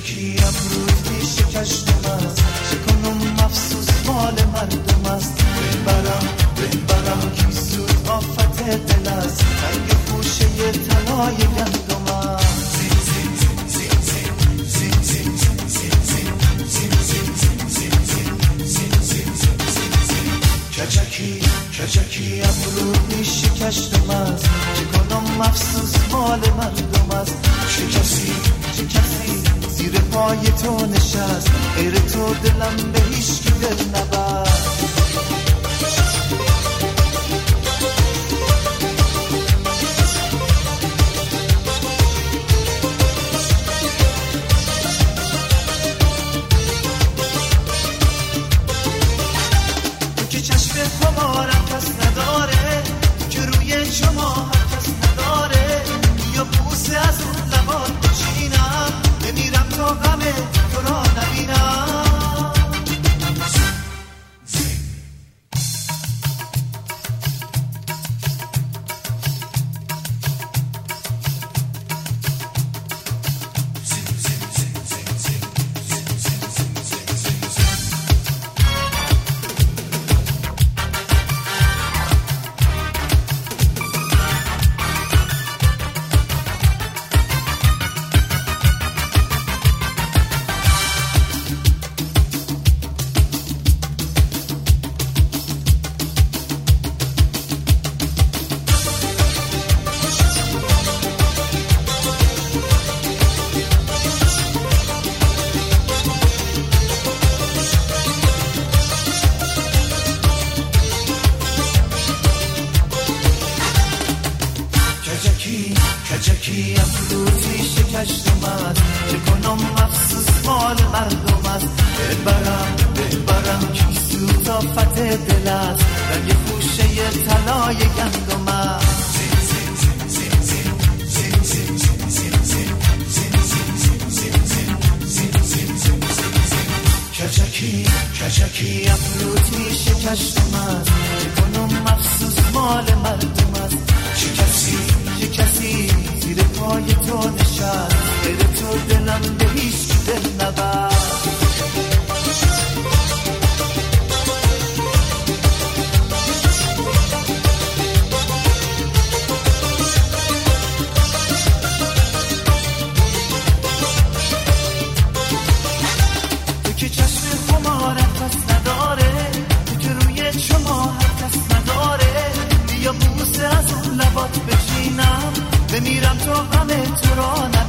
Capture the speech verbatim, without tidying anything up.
کجکی ابروی شکشتم است، چه کنم افسوس مال مردم است. بنبرم بنبرم کی زود آفت دل است، رنگ خوشه طلای گندم است. کجکی کجکی ابروی شکشتم است، چه کنم افسوس مال مردم است. چه کسی چه کسی زیر پای تو نشست، غیر تو دلم به هیچ کی دل نبست. تو که چشم خمارم کس نداره، تو که روی شما هر کس نداره، یا بوسه از اون لبات بچینم، بمیرم تا غم تو را نبینم. کجکی افروزی شکشتم است، چه کنم افسوس مال مردم است. ببرم ببرم کی سوز آفت دل است، رنگ خوشه طلای گندم است. کجکی کجکی افروزی شکشتم است، چه کنم افسوس مال مردم است. چه کسی چه کسی زیر پای تو نشست، غیر تو دلم به هیچ کی دل نبست. تو که چشم خمارم کس نداره، تو که روی شما هر کس نداره، یا بوسه از اون لبات بچینم، بمیرم تا غم تو را نبینم.